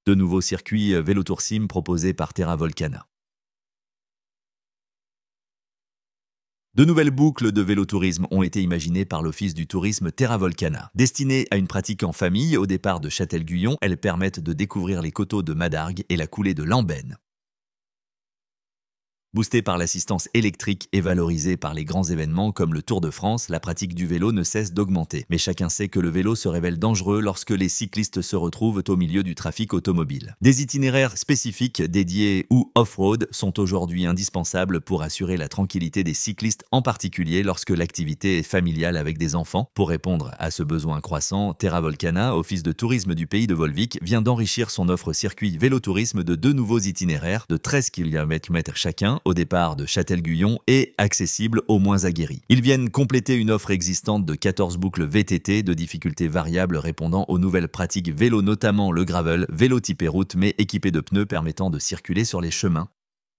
De nouveaux circuits Vélotour Sim proposés par Terra Volcana. De nouvelles boucles de vélotourisme ont été imaginées par l'Office du tourisme Terra Volcana. Destinées à une pratique en famille, au départ de Châtel-Guyon, elles permettent de découvrir les coteaux de Madargues et la coulée de Lambaine. Boostée par l'assistance électrique et valorisée par les grands événements comme le Tour de France, la pratique du vélo ne cesse d'augmenter. Mais chacun sait que le vélo se révèle dangereux lorsque les cyclistes se retrouvent au milieu du trafic automobile. Des itinéraires spécifiques, dédiés ou off-road, sont aujourd'hui indispensables pour assurer la tranquillité des cyclistes, en particulier lorsque l'activité est familiale avec des enfants. Pour répondre à ce besoin croissant, Terra Volcana, office de tourisme du pays de Volvic, vient d'enrichir son offre circuit vélotourisme de 2 nouveaux itinéraires de 13 km chacun, au départ de Châtel-Guyon et accessibles aux moins aguerris. Ils viennent compléter une offre existante de 14 boucles VTT de difficultés variables répondant aux nouvelles pratiques vélo, notamment le gravel, vélo typé route mais équipé de pneus permettant de circuler sur les chemins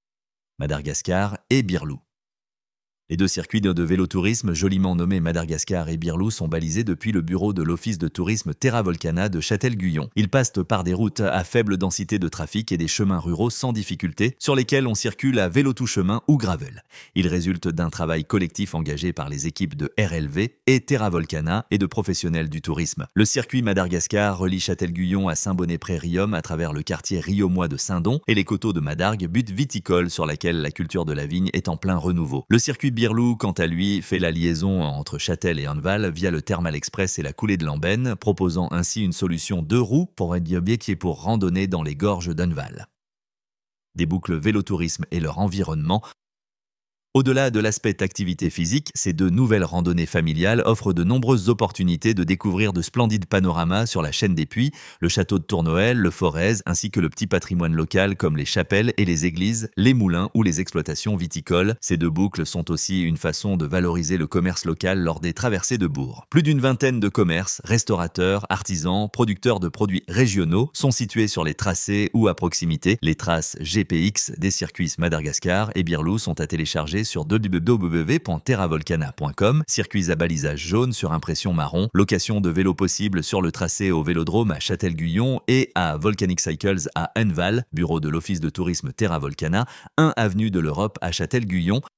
Madagascar et Birlou. Les 2 circuits de vélotourisme, joliment nommés Madagascar et Birlou, sont balisés depuis le bureau de l'Office de tourisme Terra Volcana de Châtel-Guyon. Ils passent par des routes à faible densité de trafic et des chemins ruraux sans difficulté, sur lesquels on circule à vélo tout chemin ou gravel. Ils résultent d'un travail collectif engagé par les équipes de RLV et Terra Volcana et de professionnels du tourisme. Le circuit Madagascar relie Châtel-Guyon à Saint-Bonnet-Près-Riom à travers le quartier riomois de Saint-Don et les coteaux de Madargues, butte viticole sur laquelle la culture de la vigne est en plein renouveau. Le circuit Birlou, quant à lui, fait la liaison entre Châtel et Enval via le Thermal Express et la coulée de Lambaine, proposant ainsi une solution 2 roues pour randonner dans les gorges d'Enval. Des boucles vélotourisme et leur environnement. Au-delà de l'aspect activité physique, ces 2 nouvelles randonnées familiales offrent de nombreuses opportunités de découvrir de splendides panoramas sur la chaîne des Puys, le château de Tournoël, le Forez, ainsi que le petit patrimoine local comme les chapelles et les églises, les moulins ou les exploitations viticoles. Ces 2 boucles sont aussi une façon de valoriser le commerce local lors des traversées de bourg. Plus d'une vingtaine de commerces, restaurateurs, artisans, producteurs de produits régionaux sont situés sur les tracés ou à proximité. Les traces GPX des circuits Madagascar et Birlou sont à télécharger sur www.terravolcana.com, circuits à balisage jaune sur impression marron, location de vélos possible sur le tracé au Vélodrome à Châtel-Guyon et à Volcanic Cycles à Enval, bureau de l'Office de tourisme Terra Volcana, 1 avenue de l'Europe à Châtel-Guyon,